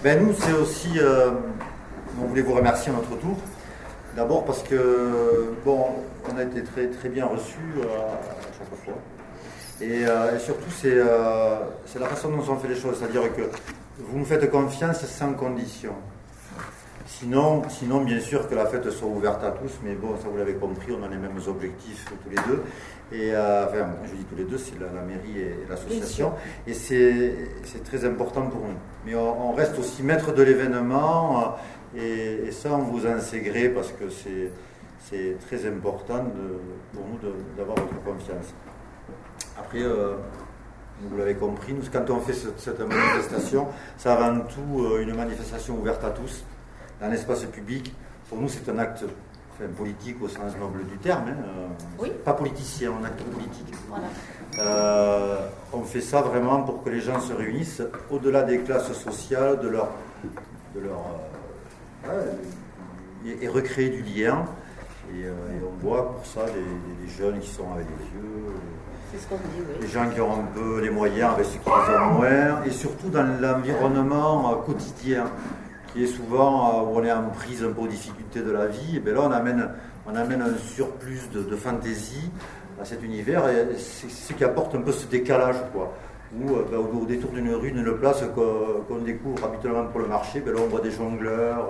Ben nous, c'est aussi, on voulait vous remercier à notre tour. D'abord parce que, bon, on a été très, très bien reçus à chaque fois. Et surtout, c'est la façon dont on fait les choses. C'est-à-dire que vous nous faites confiance sans condition. Sinon, bien sûr, que la fête soit ouverte à tous, mais bon, ça vous l'avez compris, on a les mêmes objectifs tous les deux. Et enfin, je dis tous les deux, c'est la mairie et l'association. Et c'est très important pour nous. Mais on reste aussi maître de l'événement, et ça, on vous a intégré parce que c'est très important pour nous d'avoir votre confiance. Après, vous l'avez compris, nous, quand on fait cette manifestation, c'est avant tout une manifestation ouverte à tous, dans l'espace public. Pour nous, c'est un acte politique au sens noble du terme, oui. Pas politicien, un acte politique. Voilà. On fait ça vraiment pour que les gens se réunissent au-delà des classes sociales, et recréer du lien. Et on voit pour ça des jeunes qui sont avec les vieux. C'est ce qu'on dit, oui. Les gens qui ont un peu les moyens avec ceux qui les ont moins, et surtout dans l'environnement quotidien, qui est souvent où on est en prise un peu aux difficultés de la vie. Et bien là, on amène un surplus de fantaisie à cet univers, et c'est ce qui apporte un peu ce décalage, quoi. Où au détour d'une rue, d'une place qu'on découvre habituellement pour le marché, ben là, on voit des jongleurs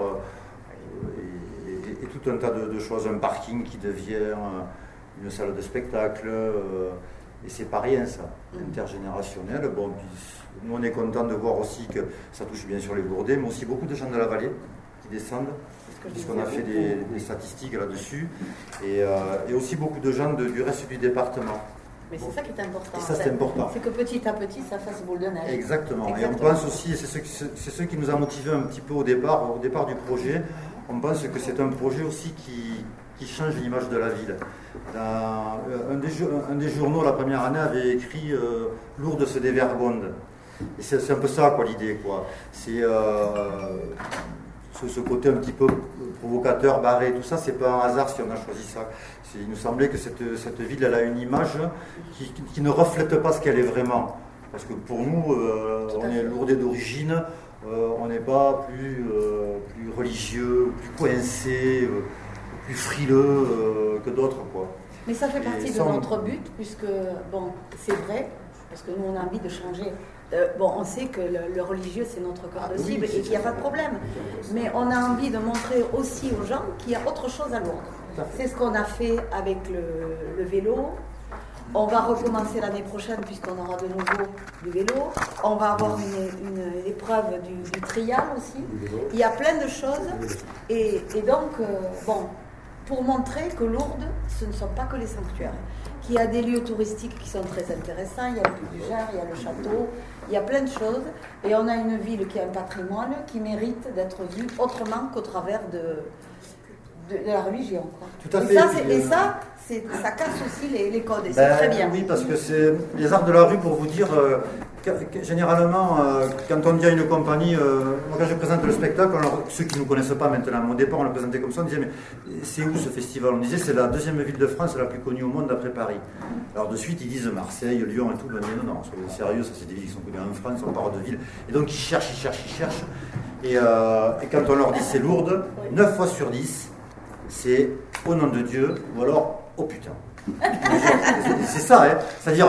et tout un tas de choses, un parking qui devient une salle de spectacle. Et c'est pas rien, ça, intergénérationnel. Bon, puis, nous, on est content de voir aussi que ça touche bien sûr les Lourdais, mais aussi beaucoup de gens de la vallée qui descendent, puisqu'on a fait des statistiques là-dessus, et aussi beaucoup de gens du reste du département. Mais c'est ça qui est important. Et ça, c'est important. C'est que petit à petit, ça fasse boule de neige. Exactement. Et on pense aussi, et c'est ce qui nous a motivés un petit peu au départ du projet, on pense que c'est un projet aussi qui change l'image de la ville. Un des journaux la première année avait écrit Lourdes se dévergonde. Et c'est un peu ça, quoi, l'idée, quoi. C'est ce côté un petit peu provocateur, barré, tout ça, c'est pas un hasard si on a choisi ça. Il nous semblait que cette ville, elle a une image qui ne reflète pas ce qu'elle est vraiment. Parce que pour nous, on est Lourdais d'origine, on n'est pas plus religieux, plus coincé, plus frileux que d'autres, quoi. Mais ça fait partie de notre but, puisque, bon, c'est vrai, parce que nous, on a envie de changer. On sait que le religieux, c'est notre cœur de cible, et qu'il n'y a pas de problème. Mais on a envie de montrer aussi aux gens qu'il y a autre chose à Lourdes. C'est ce qu'on a fait avec le vélo. On va recommencer l'année prochaine, puisqu'on aura de nouveau du vélo. On va avoir une épreuve du trial aussi. Il y a plein de choses. Et donc, pour montrer que Lourdes, ce ne sont pas que les sanctuaires, qu'il y a des lieux touristiques qui sont très intéressants, il y a le Puy du Gers, il y a le château, il y a plein de choses, et on a une ville qui a un patrimoine qui mérite d'être vue autrement qu'au travers de la religion, quoi. Tout à fait. Et ça casse aussi les codes, et c'est très bien. Oui, parce que c'est les arts de la rue, pour vous dire, généralement, quand on dit à une compagnie, moi quand je présente le spectacle, alors, ceux qui ne nous connaissent pas maintenant, au départ on le présentait comme ça, on disait, mais c'est où ce festival? On disait, c'est la deuxième ville de France, la plus connue au monde après Paris. Alors de suite, ils disent Marseille, Lyon et tout, on dit, non, soyez sérieux, ça c'est des villes qui sont connues en France, on parle de villes. Et donc ils cherchent. Et quand on leur dit c'est Lourdes, 9 fois sur 10, c'est au nom de Dieu, ou alors oh putain. C'est ça, hein. C'est-à-dire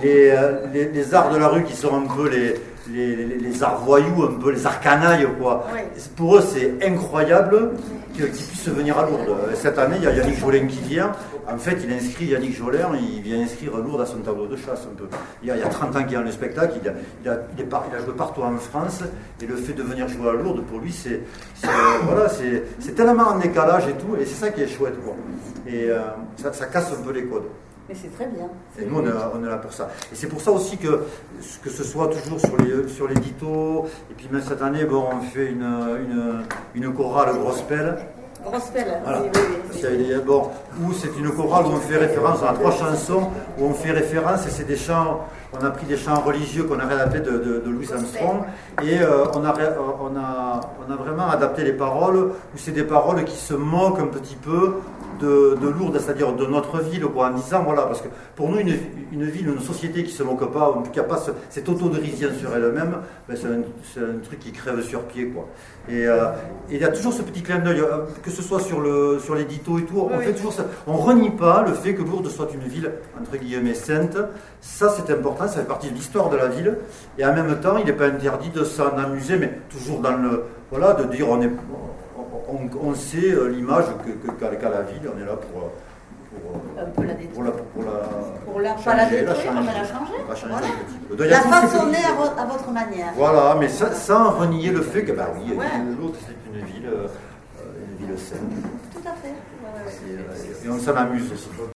les arts de la rue qui sont un peu les arts voyous, un peu les arts canailles, quoi. Oui. Pour eux, c'est incroyable qu'ils puissent venir à Lourdes. Cette année, il y a Yannick Jolin qui vient. En fait, il inscrit Yannick Jolin, il vient inscrire Lourdes à son tableau de chasse un peu. Il y a 30 ans qu'il est dans le spectacle, il a joué partout en France, et le fait de venir jouer à Lourdes, pour lui, c'est tellement en décalage et tout, et c'est ça qui est chouette, quoi. Et ça casse un peu les codes. Mais c'est très bien. Et nous, on est là pour ça. Et c'est pour ça aussi que ce soit toujours sur l'édito, et puis même cette année, on fait une chorale gospel. Gospel, voilà. Oui. Où c'est une chorale où on fait référence à 3 chansons, où on fait référence, et c'est des chants, on a pris des chants religieux qu'on a réadaptés de Louis Armstrong, et on a vraiment adapté les paroles, où c'est des paroles qui se moquent un petit peu de Lourdes, c'est-à-dire de notre ville, quoi, en disant, voilà, parce que pour nous, une ville, une société qui ne se moque pas, qui n'a pas cette autodérision sur elle-même, ben, c'est un truc qui crève sur pied, quoi. Et il y a toujours ce petit clin d'œil, que ce soit sur l'édito et tout, on fait toujours ça. On renie pas le fait que Lourdes soit une ville, entre guillemets, sainte. Ça, c'est important, ça fait partie de l'histoire de la ville. Et en même temps, il n'est pas interdit de s'en amuser, mais toujours dans le... Voilà, de dire, on sait l'image qu'a la ville, on est là pour la détruire. Pas la détruire, mais la changer. Voilà. La façonner à votre manière. Voilà, mais sans renier le fait que, bah oui, l'autre c'est une ville saine. Tout à fait. Et on s'en amuse aussi.